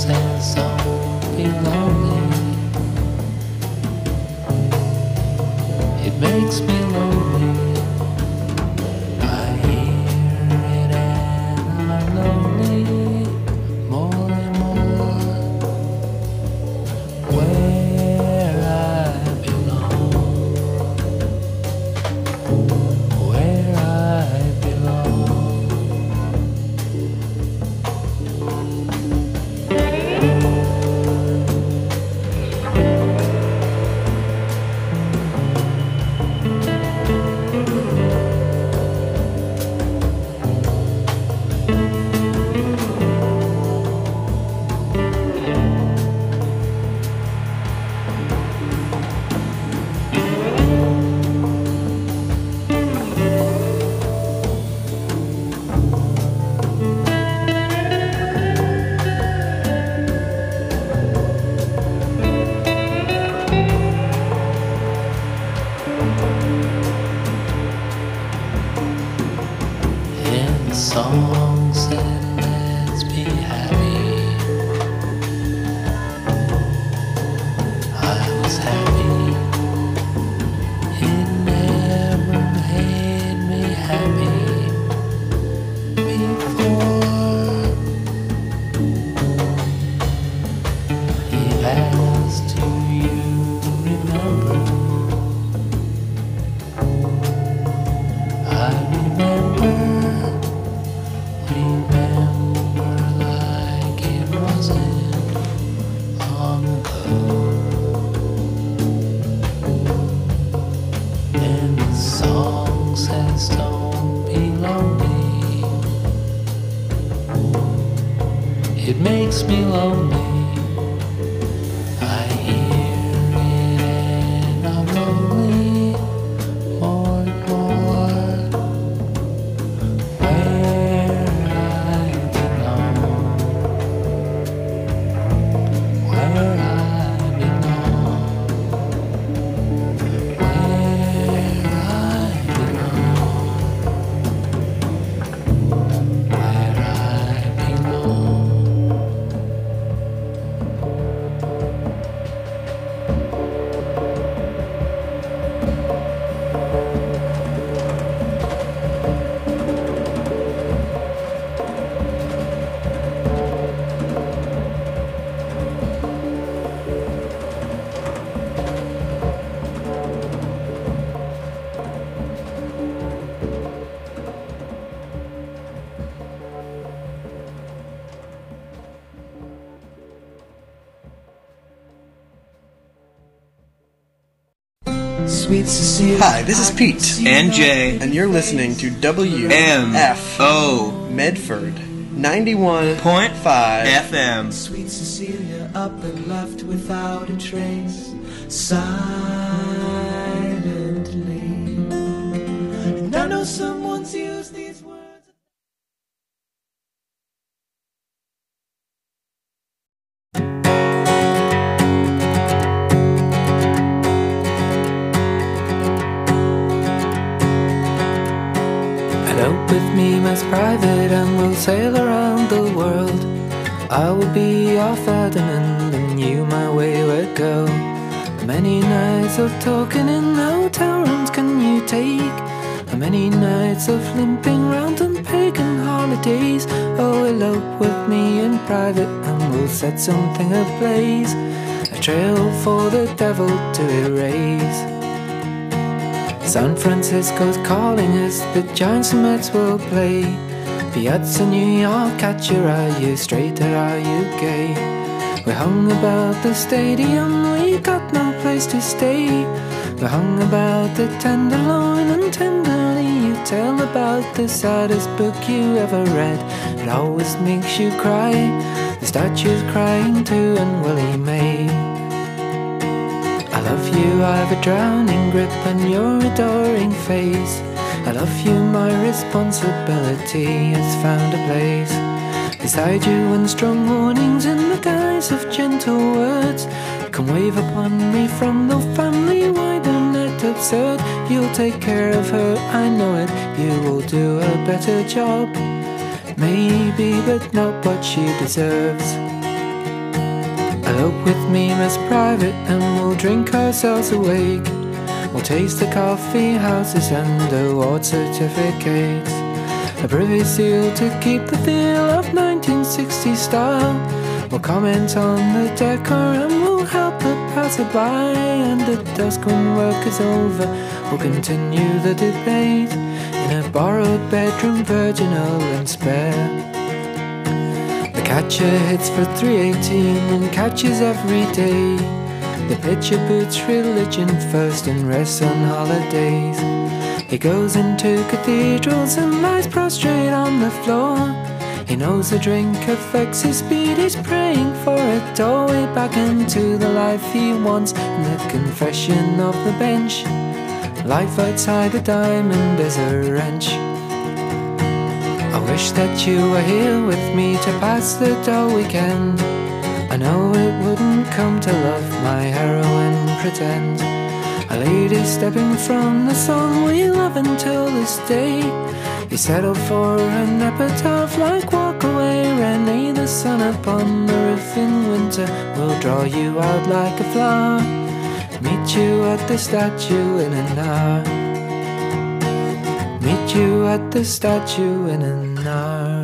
says don't be lonely. It makes me lonely. I hear it and I'm lonely more and more. Where I belong, where I belong. And the song said, let's be happy. I was happy. It never made me happy before. He asked, do you remember? I remember like it wasn't long ago. And the song says don't be lonely. It makes me lonely. I hear it and I'm lonely more and more. Where I belong, where I belong, where I belong, where I belong. Sweet Cecilia. Hi, this is Pete. And Jay. And you're listening to WMFO Medford 91.5 FM. Sweet Cecilia up and left without a trace, silently. And I know someone's used these words. Elope with me, most private, and we'll sail around the world. I will be your Ferdinand, and you my wayward girl. How many nights of talking in hotel rooms can you take? How many nights of limping round on pagan holidays? Oh, elope with me in private, and we'll set something ablaze, a trail for the devil to erase. San Francisco's calling us, the Giants and Mets will play. Piazza New York, at you, are you straight or are you gay? We hung about the stadium, we got no place to stay. We hung about the Tenderloin, and tenderly you tell about the saddest book you ever read. It always makes you cry, the statue's crying too, and Willie May. I love you, I've a drowning grip on your adoring face. I love you, my responsibility has found a place beside you, and strong warnings in the guise of gentle words can wave upon me from the family wide and net absurd. You'll take care of her, I know it, you will do a better job, maybe, but not what she deserves. Elope with me, Miss Private, and we'll drink ourselves awake. We'll taste the coffee houses and award certificates. A privy seal to keep the feel of 1960 style. We'll comment on the decor and we'll help the passerby. And at dusk when work is over, we'll continue the debate in a borrowed bedroom, virginal and spare. The catcher hits for 318 and catches every day. The pitcher puts religion first and rests on holidays. He goes into cathedrals and lies prostrate on the floor. He knows the drink affects his speed. He's praying for a doorway back into the life he wants. And the confession of the bench, life outside the diamond is a wrench. I wish that you were here with me to pass the dull weekend. I know it wouldn't come to love my heroine pretend. A lady stepping from the song we love until this day. You settle for an epitaph like Walk Away, Renee. The sun upon the roof in winter will draw you out like a flower. Meet you at the statue in an hour. Meet you at the statue in an hour.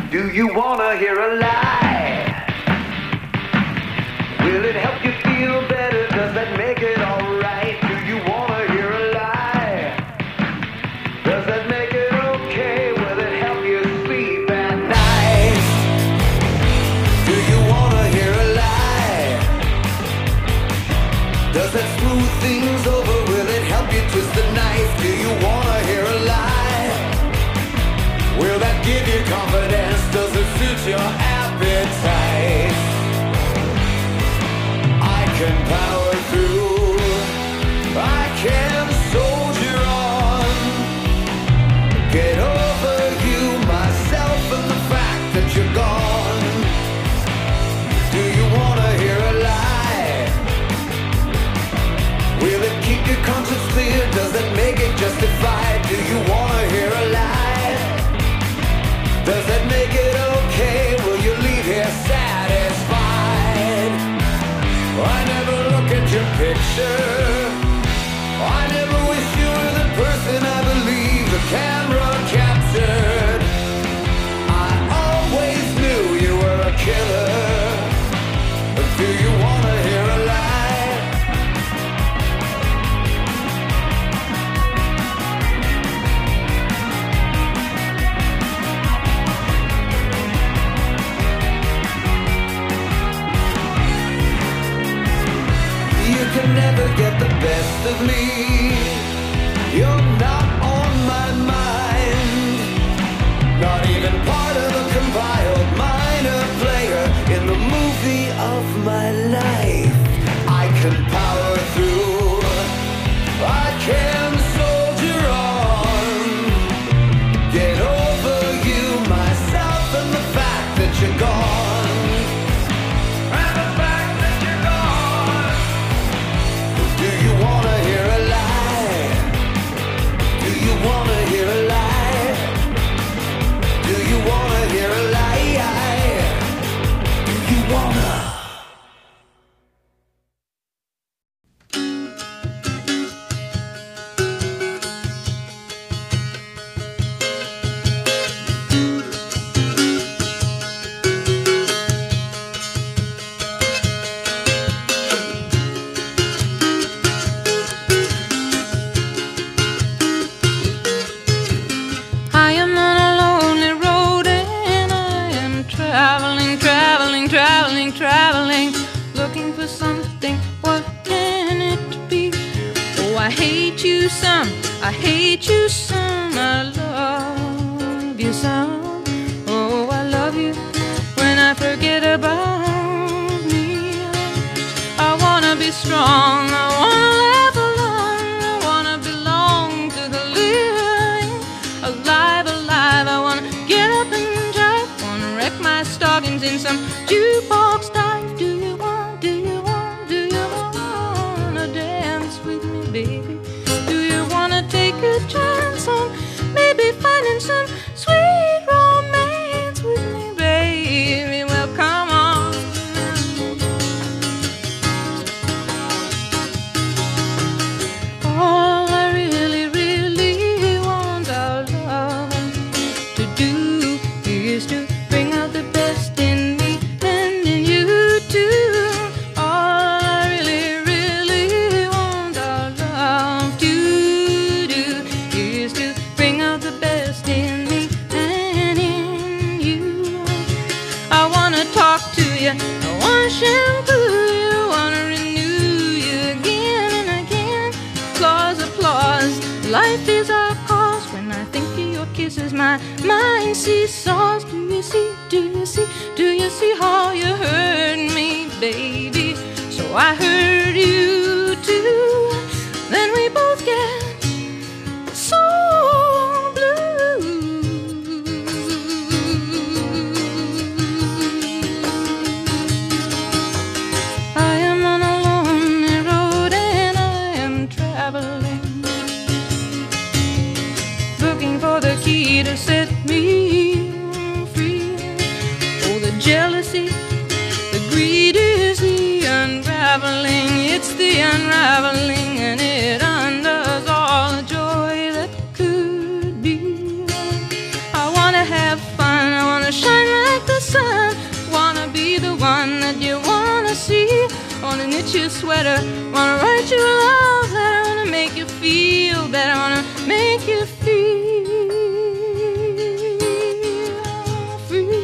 Do you wanna hear a lie? Will it help you feel better? Does that make it alright? Do you wanna hear a lie? Does that make it okay? Will it help you sleep at night? Do you wanna hear a lie? Does that smooth things over? Will it help you twist the knife? Do you wanna hear a lie? Will that give you confidence? Does it suit your appetite? I can power through, I can soldier on, get over you, myself, and the fact that you're gone. Do you wanna hear a lie? Will it keep your conscience clear? Does it make it justified? Do you wanna hear a lie? Does that make it okay? Will you leave here satisfied? I never look at your picture. I never wish you were the person I believe the camera captured. I always knew you were a killer. But do you wanna hear a lie? You can never get the best of me. You're not on my mind. Not even part of a compiled minor player in the movie of my life. I can power through, I can soldier on, get over you, myself, and the fact that you're gone. And the fact that you're gone. Do you wanna hear a lie? Do you wanna hear a lie? Do you wanna hear a lie? Do you wanna? I am on a lonely road and I am traveling, traveling, traveling, traveling, looking for something. What can it be? Oh, I hate you some, I hate you some, I love you some. Oh, I love you when I forget about me. I wanna be strong, I wanna laugh along, I wanna belong to the living. Alive, alive, I wanna get up and drive, wanna wreck my stockings in some jukebox dive. Do you wanna dance with me, baby? Do you wanna take a chance on maybe finding some sweet romance with me, baby? Well, come on. All I really, really want our love to do is to bring out the best in me and in you too. All I really, really want our love to do is to bring out the best in me and in you. I wanna talk to you, I wanna shampoo you, I wanna renew you again and again. Applause, applause, life is our cause. When I think of your kisses, my mind seesaws. Do you see, do you see, do you see how you hurt me, baby? So I hurt you too. Then we both get so blue. I am on a lonely road and I am traveling, looking for the key to set me free. Oh, the jealousy, the greed is the unraveling. It's the unraveling and it undoes all the joy that could be. I wanna have fun, I wanna shine wanna knit you a sweater, wanna write you a love letter, wanna make you feel better, wanna make you feel free.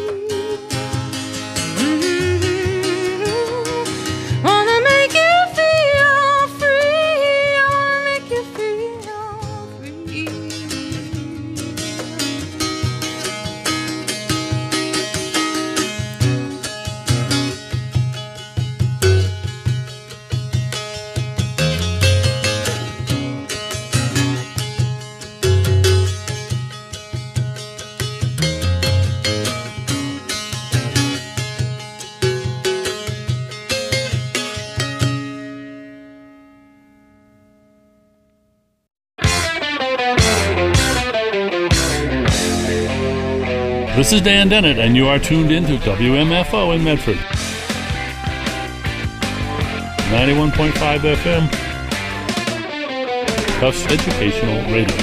Wanna make you feel free, wanna make you feel free. This is Dan Dennett, and you are tuned in to WMFO in Medford. 91.5 FM. Tufts Educational Radio.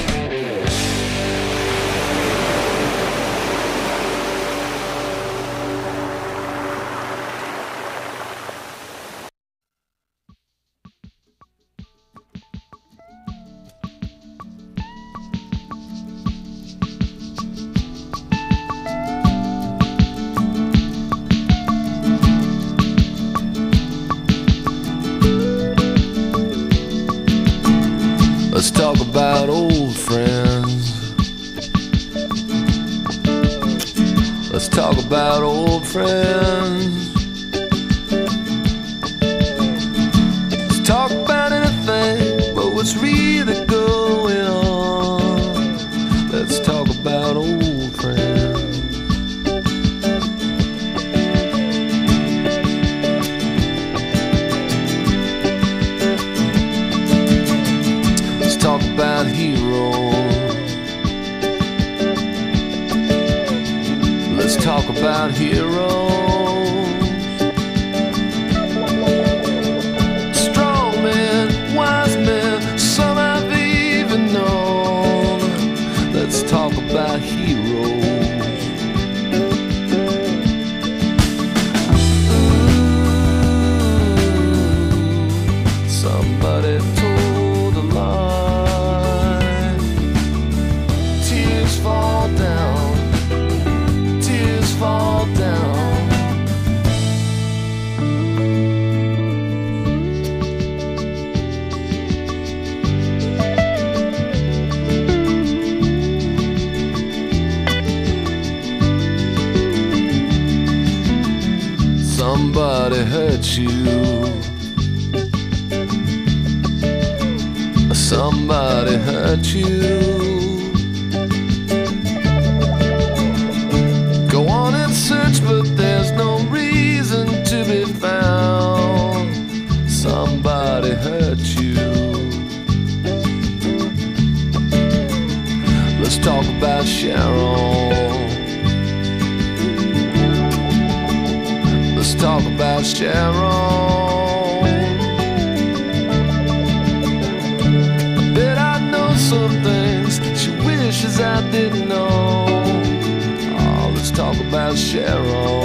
Let's talk about old friends. Let's talk about old friends. Let's talk about anything but what's really going on. Let's talk about old friends. Talk about heroes. Let's talk about heroes. Strong men, wise men, some I've even known. Let's talk about heroes. Somebody told a lie. Tears fall down, tears fall down. Somebody hurt you. Somebody hurt you. Go on and search, but there's no reason to be found. Somebody hurt you. Let's talk about Sharon. Let's talk about Sharon. Some things she wishes I didn't know. Oh, let's talk about Sharon.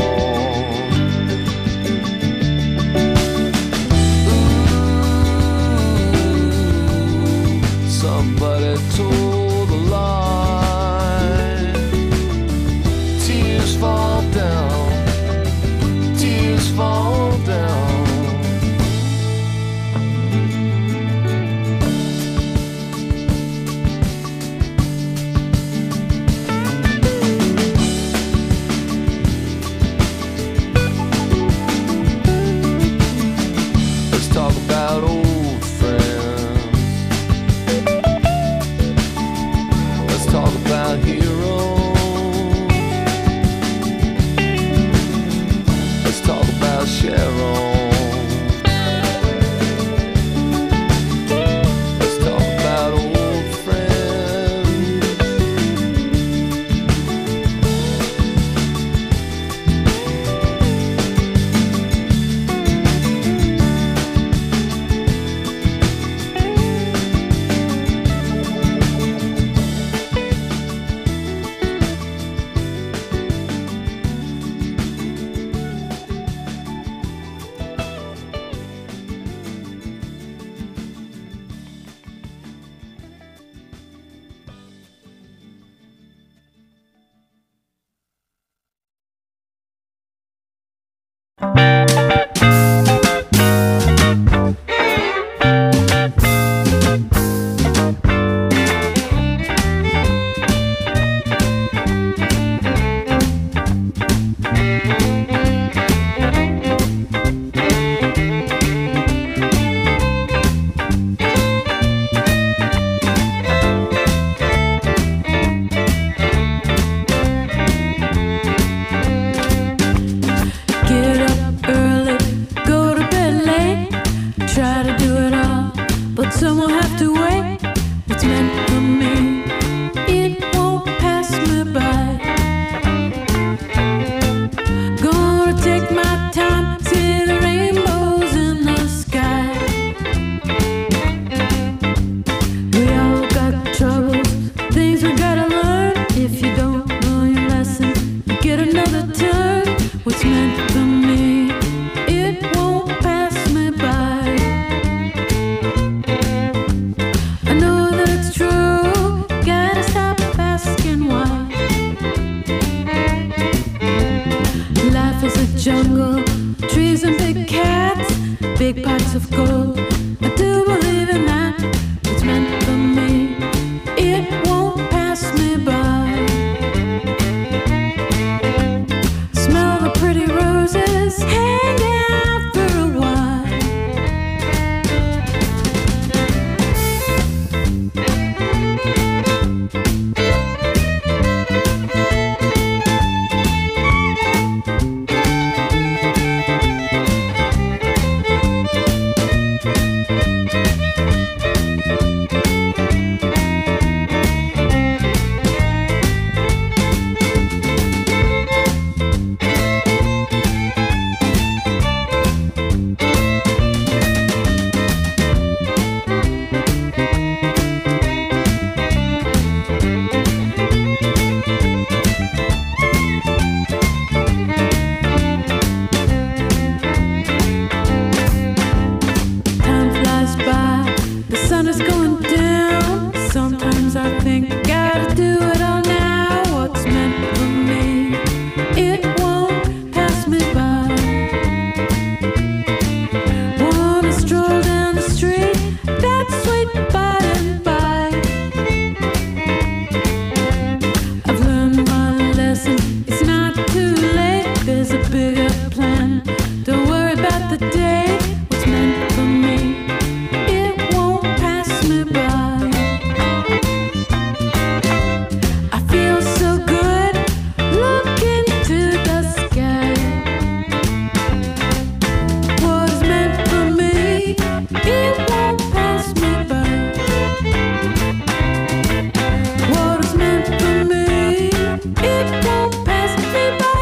Ooh, somebody told a lie. Tears fall down, tears fall down. big pots of gold. I do believe in that. It's meant for me. It won't pass me by. Smell the pretty roses, hang out for a while. Time flies by, the sun is going down. Sometimes I think gotta do it all now. What's meant for me, it won't pass me by. Wanna stroll down the street, that's sweet by and by. I've learned my lesson, it's not too late. There's a bigger plan. Don't worry about the day. What's meant for me, it won't pass me by. I feel so good, look into the sky. What is meant for me, it won't pass me by. What is meant for me, it won't pass me by.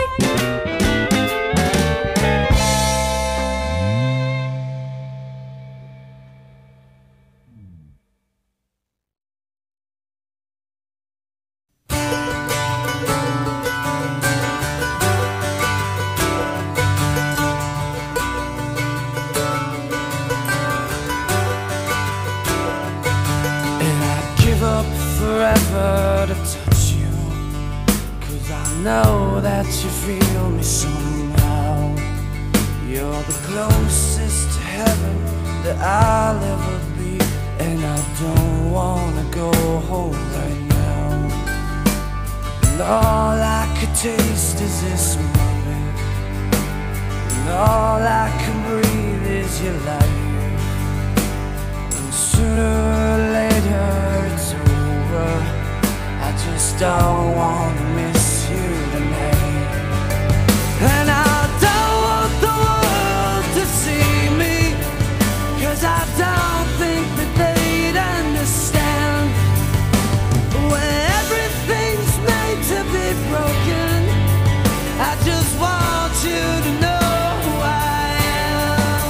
And I'd give up forever to touch you, 'cause I know that you feel me somehow. You're the closest to heaven that I'll ever be, and I don't wanna go home right now. And all I could taste is this moment, and all I can breathe is your light. And sooner or later it's over, I just don't wanna miss you tonight. And I don't want the world to see me, 'cause I don't think that they'd understand. When everything's made to be broken, I just want you to know who I am.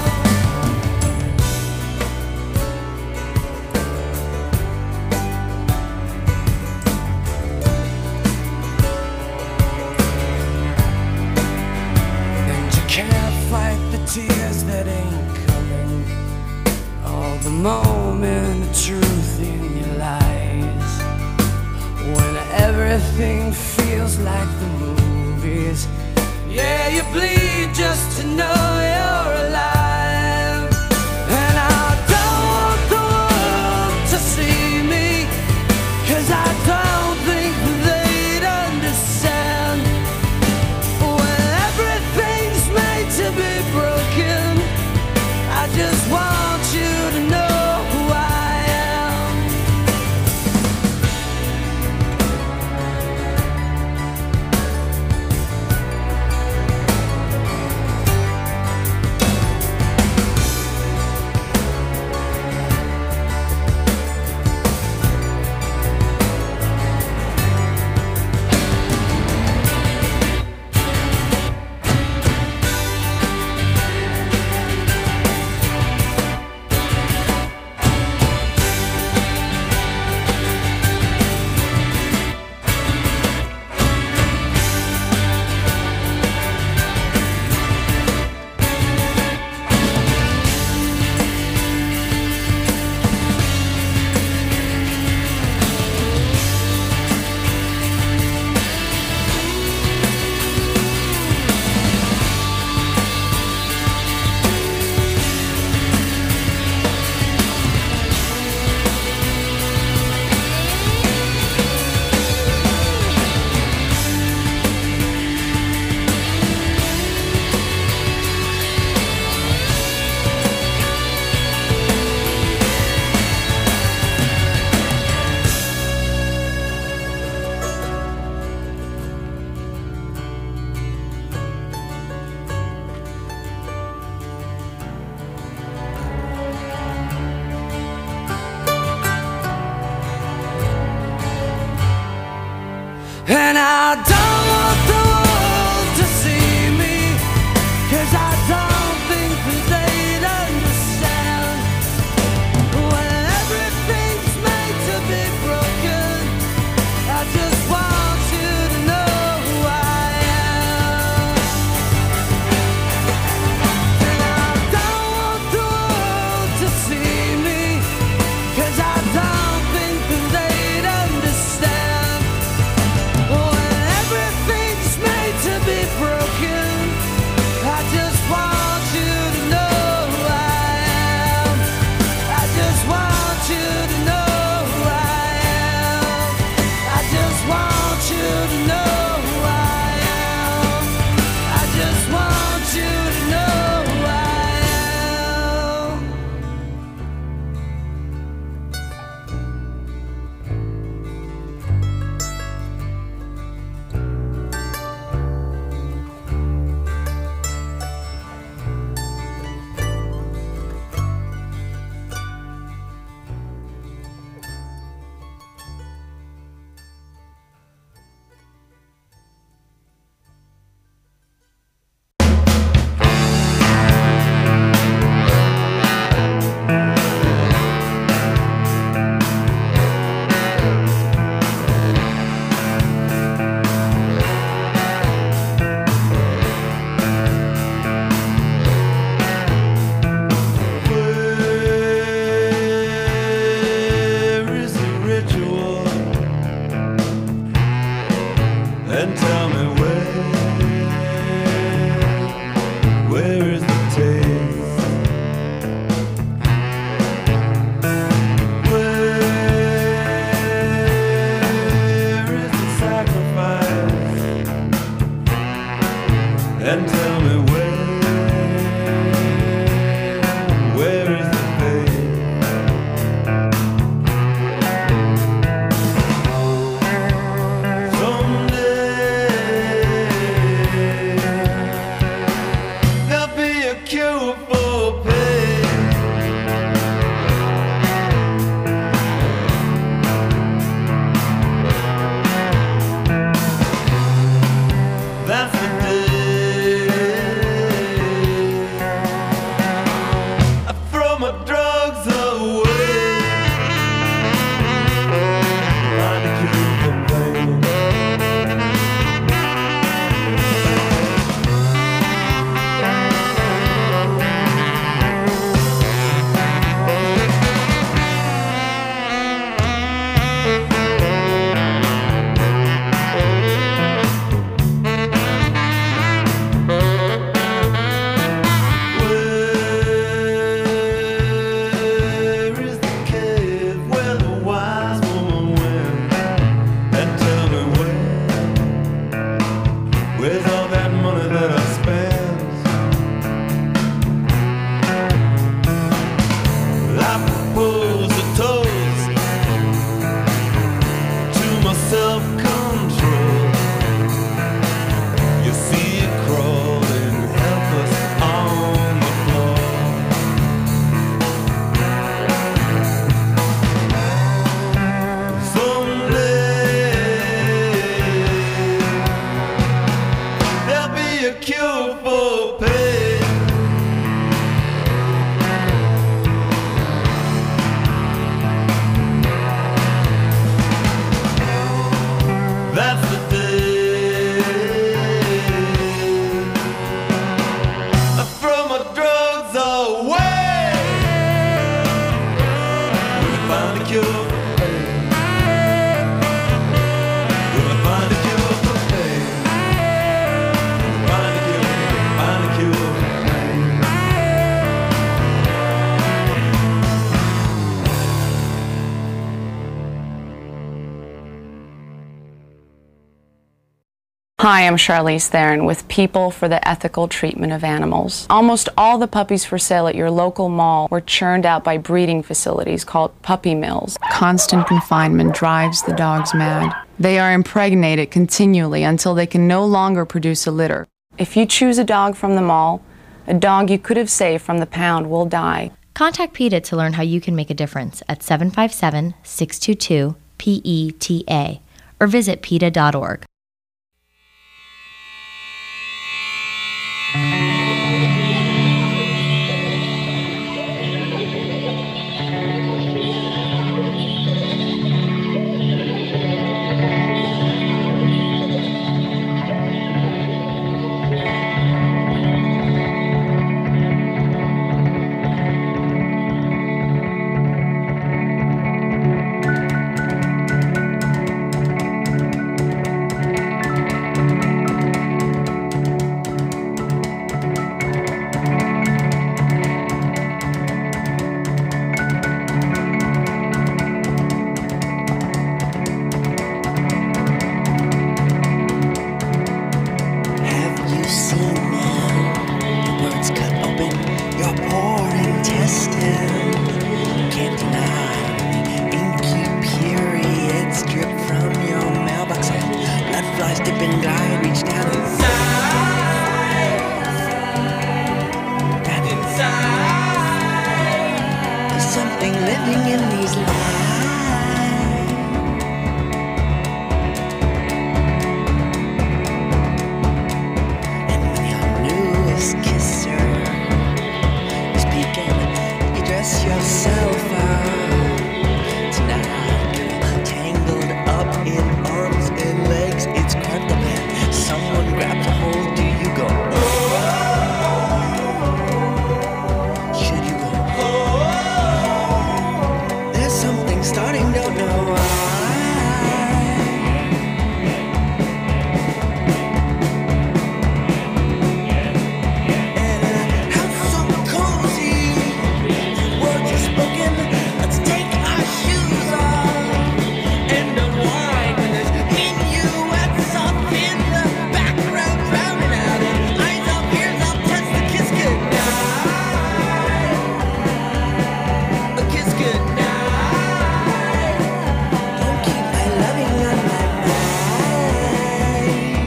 And you can't fight the tears that ain't coming, all the moment of truth in your lies. When everything feels like the movies, yeah, you bleed just to know you're alive. And I don't want the world to see me, 'cause I don't think they'd understand. When everything's made to be broken, I just want you to know who I am. I don't want the world to see me, 'cause I don't think that they'd understand. When everything's made to be broken, I just want you to know who I am. And I don't want the world to see me, 'cause I don't think that they'd understand. When everything's made to be broken, I just want you to know who I am. I just want you to know who I am. I just want you to know who I am. I just want you to know who I am. Where is the ritual? And tell me where is the taste? Where is the sacrifice? And tell me where is the faith? Someday there'll be a cure for pain. That's the day I throw my drugs away. Find a cure for pain. Where is the cave where the wise woman went? And tell me where's all that money that I spent? I propose a toast to my self-control. You see it crawling helpless on the floor. Someday there'll be a cure for pain. That's the day I throw my drugs away. Will you find a cure for pain? Will I find a cure for pain? Find a cure for pain. Hi, I'm Charlize Theron with People for the Ethical Treatment of Animals. Almost all the puppies for sale at your local mall were churned out by breeding facilities called puppy mills. Constant confinement drives the dogs mad. They are impregnated continually until they can no longer produce a litter. If you choose a dog from the mall, a dog you could have saved from the pound will die. Contact PETA to learn how you can make a difference at 757-622-PETA or visit PETA.org. sleeping guy reached down inside. And inside, there's something living in these lines. And when your newest kisser is peeking, you dress yourself out. Tonight, tangled up in arms and legs, it's quite the plan. Someone grabs a hold, do you go? Oh, should you go? Oh, there's something starting, don't know why. And a house so cozy, words are spoken. Let's take our shoes off and unwind. And there's minuets off in the background, drowning out. And eyes up, ears up, touch the kiss goodnight. A kiss goodnight. Don't keep my loving on my mind.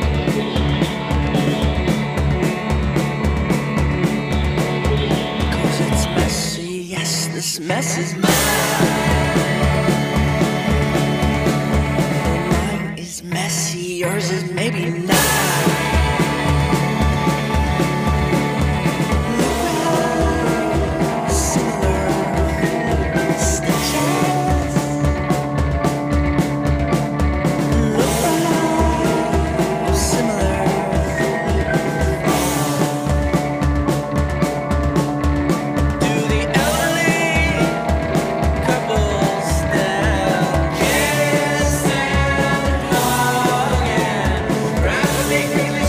'Cause it's messy, yes, this mess is mine. Mine is messy, yours is maybe not. Similar stitches. Similar. Do the elderly couples still kiss and hug and rapidly creeping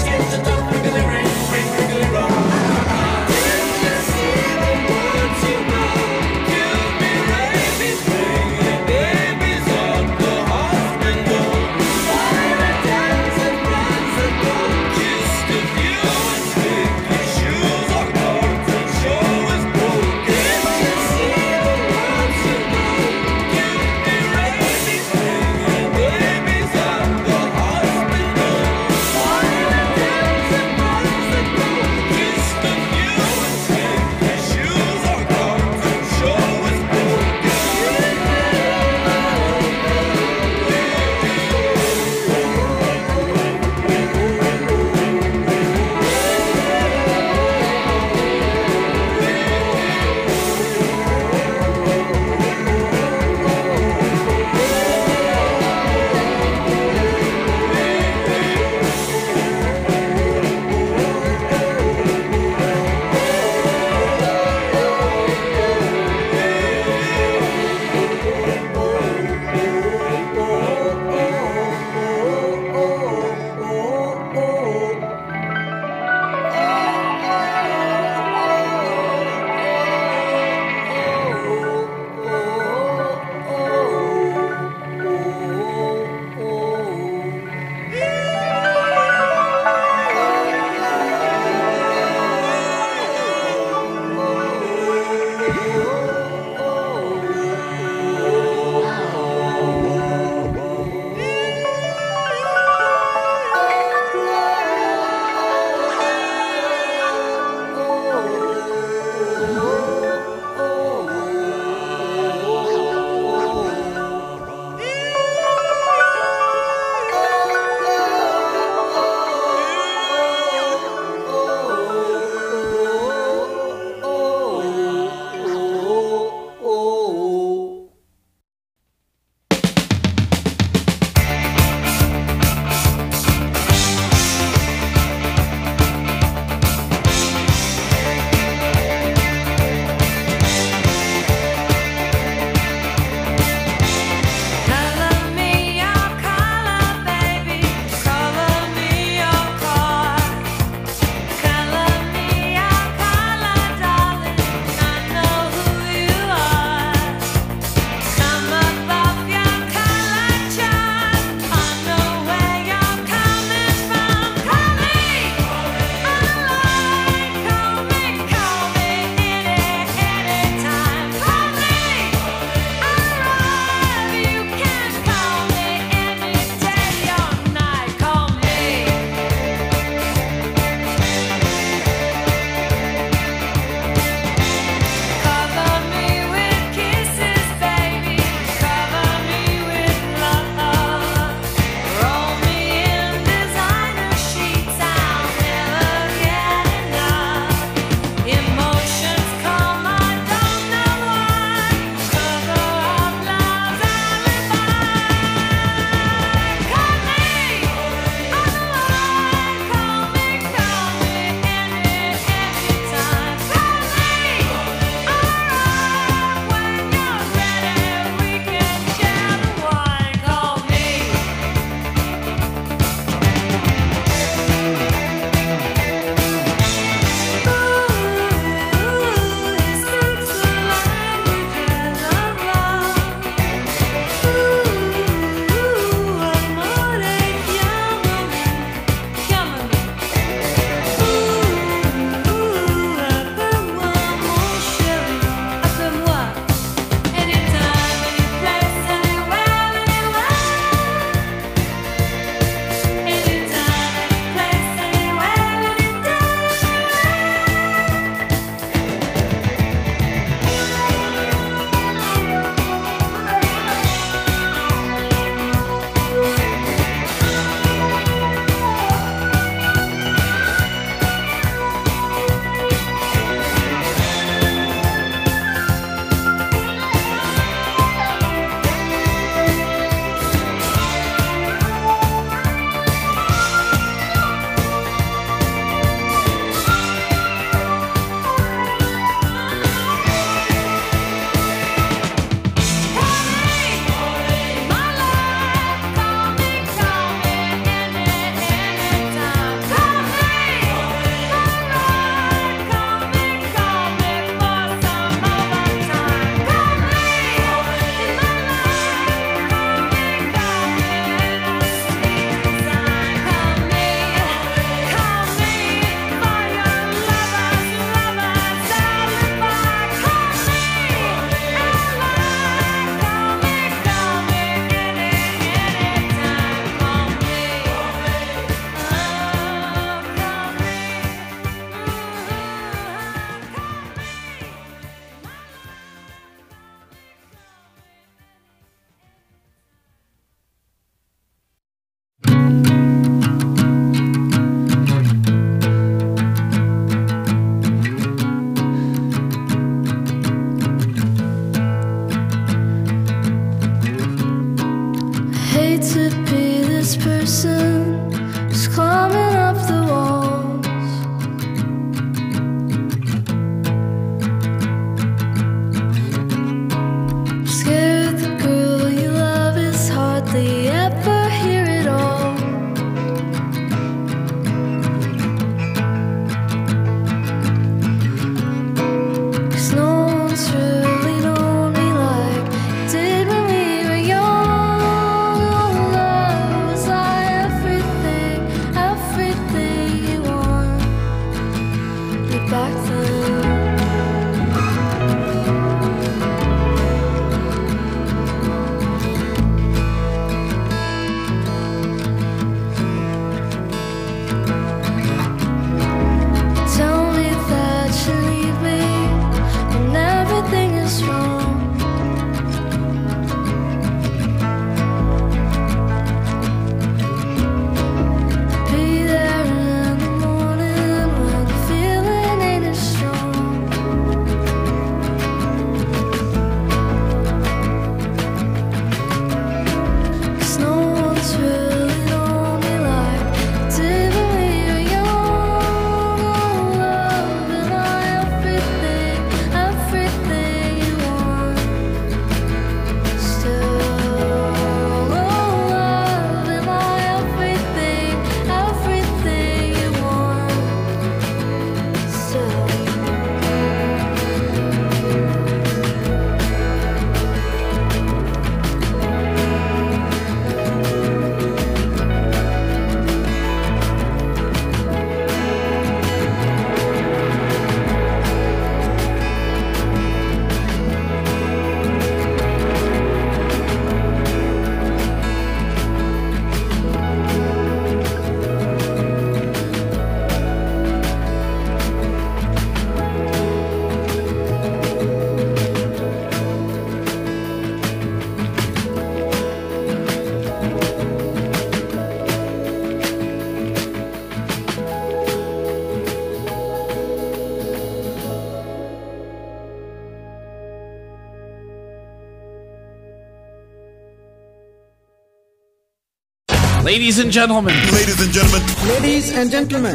Ladies and gentlemen. Ladies and gentlemen. Ladies and gentlemen.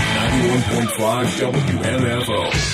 91.5 WMFO.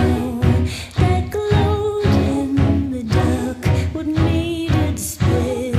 What made it split?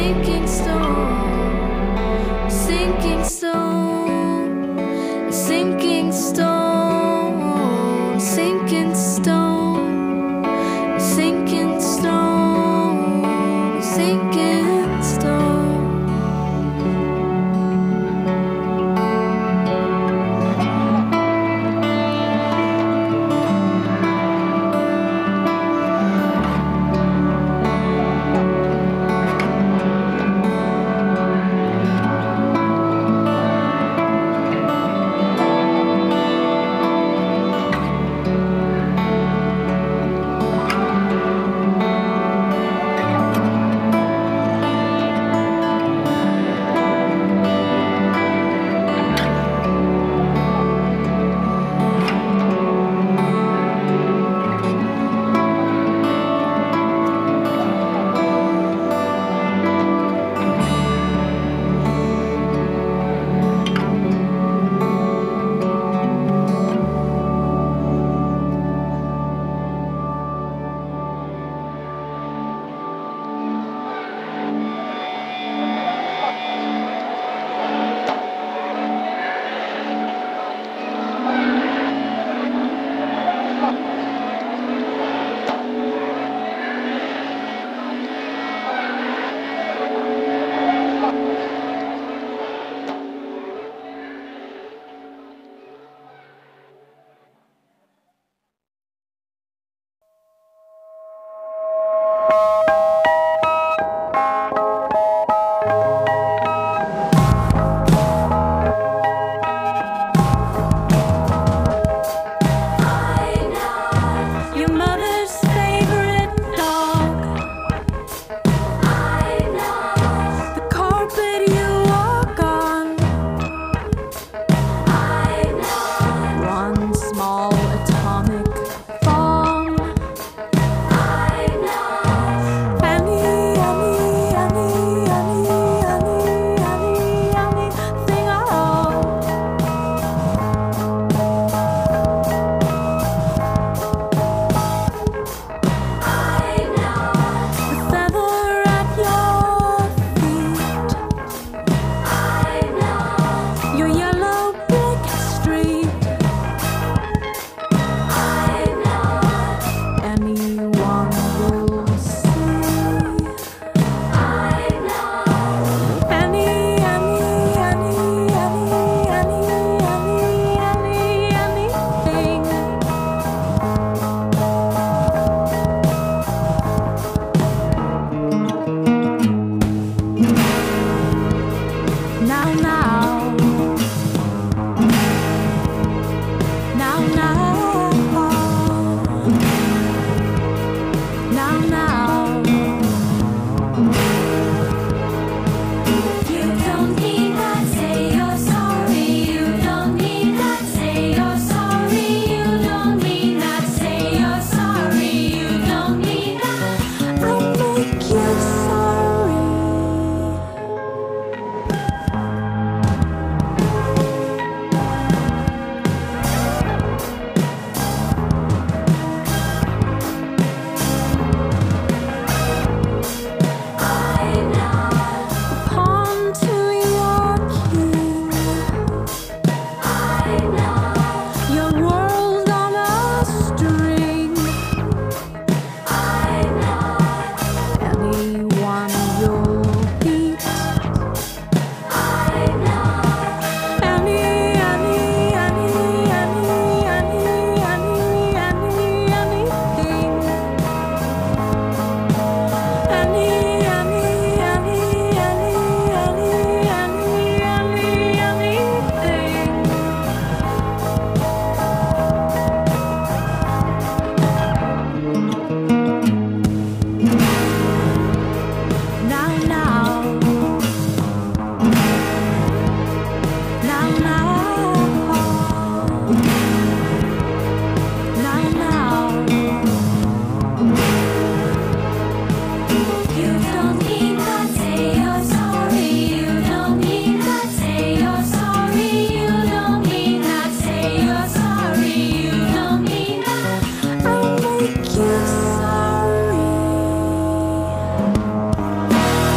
thinking